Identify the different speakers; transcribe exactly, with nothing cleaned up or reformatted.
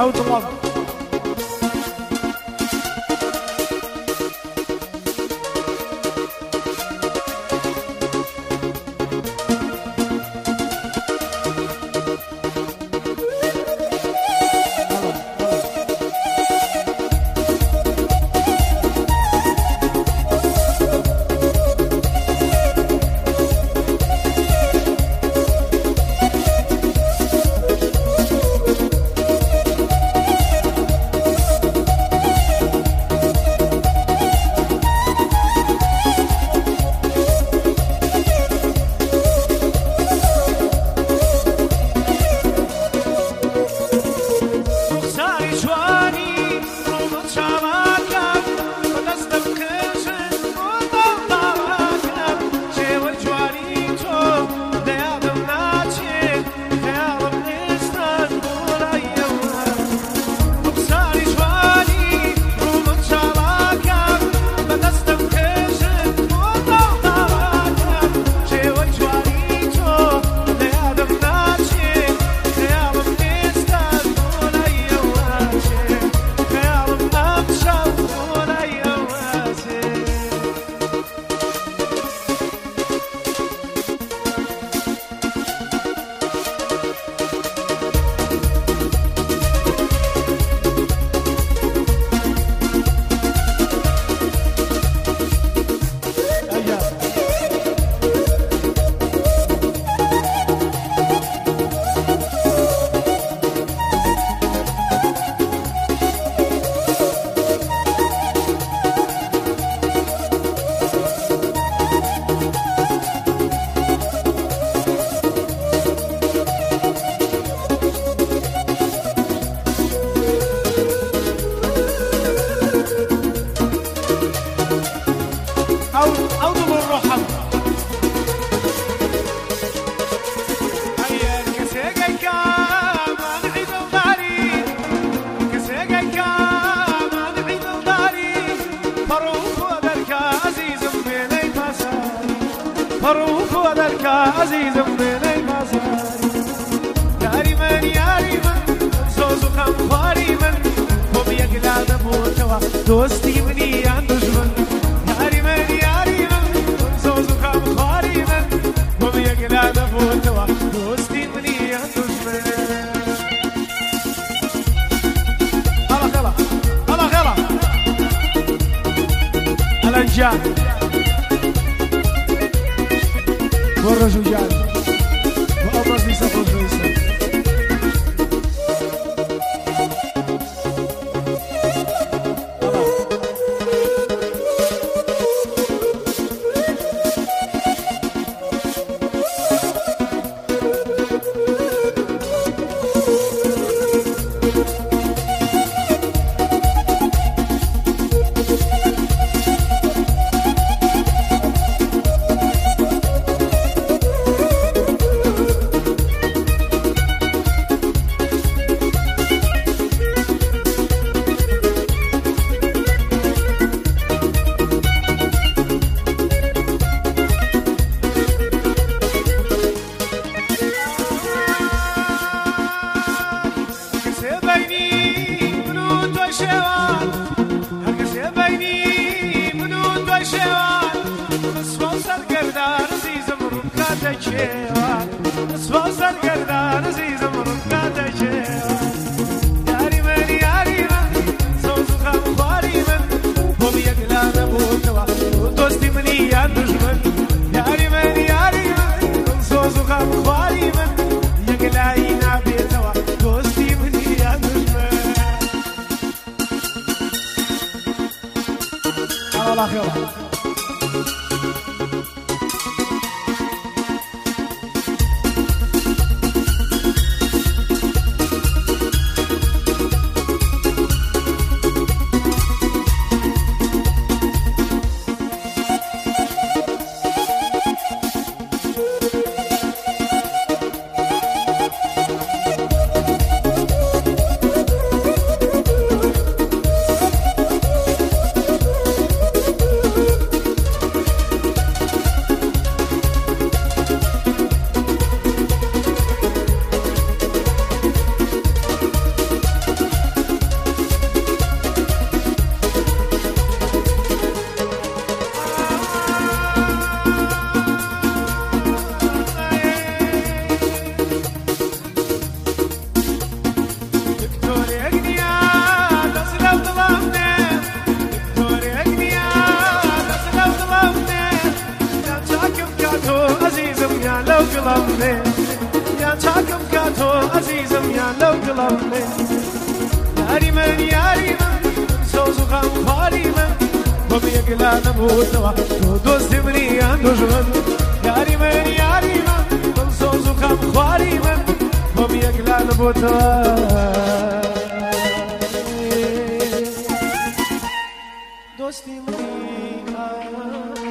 Speaker 1: عود الله.
Speaker 2: فروخ ودرك عزيز بيني مصاري ياري من ياري من زوزو خمخاري من هم يقلع نبوتوا دوستي مني عن دجمن ياري من ياري من زوزو خمخاري من هم يقلع نبوتوا دوستي مني عن دجمن الله خلا الله خلا الانجان والرجوجان وأبرز لي سفر الفيصل دڵمێ یان چاکم کاتۆ عەزیزم یان لەو دڵمێ یاری من یاری من سۆز و غەم خواری من بۆ یەکلا نەبووتەوە تۆ دۆستی منی یان دوژمن یاری من یاری من سۆز و غەم خواری من بۆ یەکلا نەبووتەوە دۆستی منی